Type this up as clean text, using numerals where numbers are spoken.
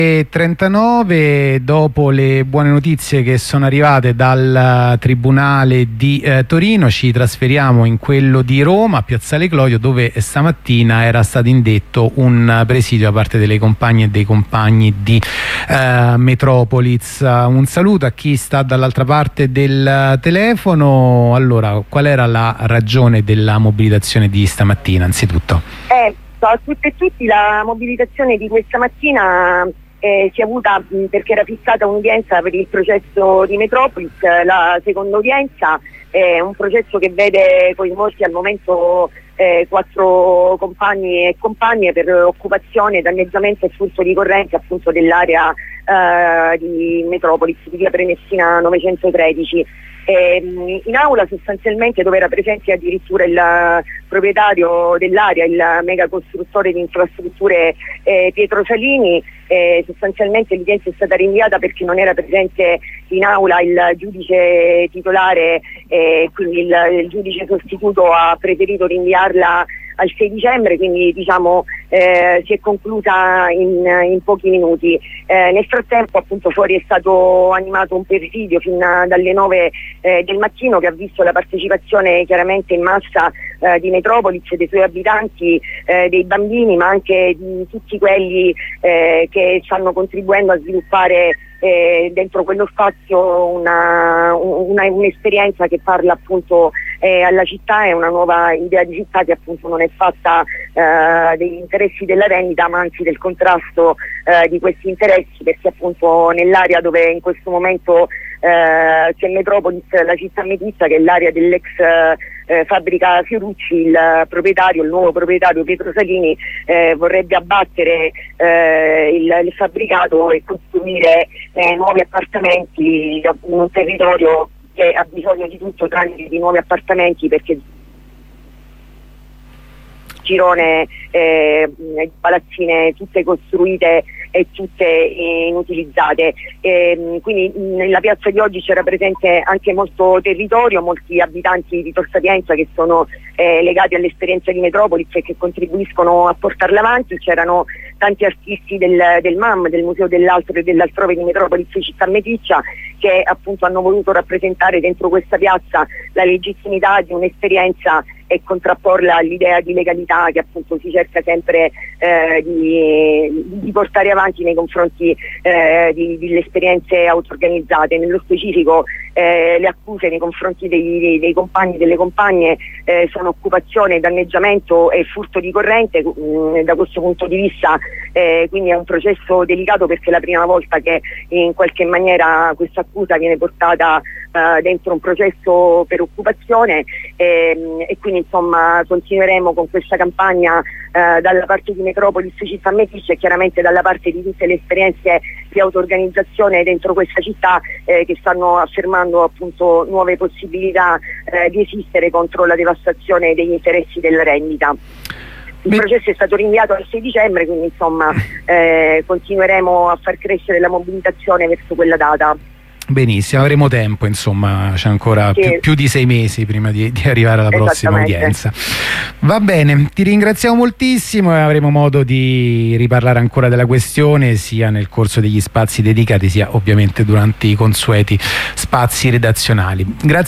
39, dopo le buone notizie che sono arrivate dal Tribunale di Torino, ci trasferiamo in quello di Roma, a Piazzale Clodio, dove stamattina era stato indetto un presidio da parte delle compagne e dei compagni di Metropolis. Un saluto a chi sta dall'altra parte del telefono. Allora, qual era la ragione della mobilitazione di stamattina, anzitutto? A tutte e tutti, la mobilitazione di questa mattina si è avuta perché era fissata un'udienza per il processo di Metropolis. La seconda udienza è un processo che vede coinvolti al momento 4 compagni e compagne per occupazione, danneggiamento e furto di corrente appunto dell'area di Metropolis, di via Prenestina 913. In aula sostanzialmente, dove era presente addirittura il proprietario dell'area, il mega costruttore di infrastrutture Pietro Salini, sostanzialmente l'udienza è stata rinviata perché non era presente in aula il giudice titolare, quindi il giudice sostituto ha preferito rinviarla al 6 dicembre, quindi diciamo si è conclusa in pochi minuti. Nel frattempo appunto fuori è stato animato un presidio fin dalle 9 del mattino, che ha visto la partecipazione chiaramente in massa di Metropolis, dei suoi abitanti, dei bambini, ma anche di tutti quelli che stanno contribuendo a sviluppare dentro quello spazio un'esperienza che parla appunto alla città. È una nuova idea di città che appunto non è fatta degli interessi della vendita, ma anzi del contrasto di questi interessi, perché appunto nell'area dove in questo momento c'è Metropolis, la città metista, che è l'area dell'ex fabbrica Fiorucci, il nuovo proprietario Pietro Salini vorrebbe abbattere il fabbricato e costruire nuovi appartamenti in un territorio che ha bisogno di tutto tranne di nuovi appartamenti, perché girone palazzine tutte costruite e tutte inutilizzate. Quindi nella piazza di oggi c'era presente anche molto territorio, molti abitanti di Tor Sapienza che sono legati all'esperienza di Metropolis e che contribuiscono a portarla avanti. C'erano tanti artisti del MAM, del Museo dell'Altro e dell'Altrove di Metropolis Città Meticcia, che appunto hanno voluto rappresentare dentro questa piazza la legittimità di un'esperienza e contrapporla all'idea di legalità che appunto si cerca sempre di portare avanti nei confronti delle esperienze auto-organizzate. Nello specifico le accuse nei confronti dei compagni e delle compagne sono occupazione, danneggiamento e furto di corrente. Da questo punto di vista quindi è un processo delicato, perché è la prima volta che in qualche maniera questa accusa viene portata dentro un processo per occupazione, e quindi insomma continueremo con questa campagna dalla parte di Metropolis Città Meticcia e chiaramente dalla parte di tutte le esperienze di auto-organizzazione dentro questa città che stanno affermando appunto nuove possibilità di esistere contro la devastazione degli interessi della rendita. Il processo è stato rinviato al 6 dicembre, quindi insomma continueremo a far crescere la mobilitazione verso quella data. Benissimo, avremo tempo, insomma, c'è ancora più di 6 mesi prima di arrivare alla prossima udienza. Va bene, ti ringraziamo moltissimo e avremo modo di riparlare ancora della questione, sia nel corso degli spazi dedicati, sia ovviamente durante i consueti spazi redazionali. Grazie.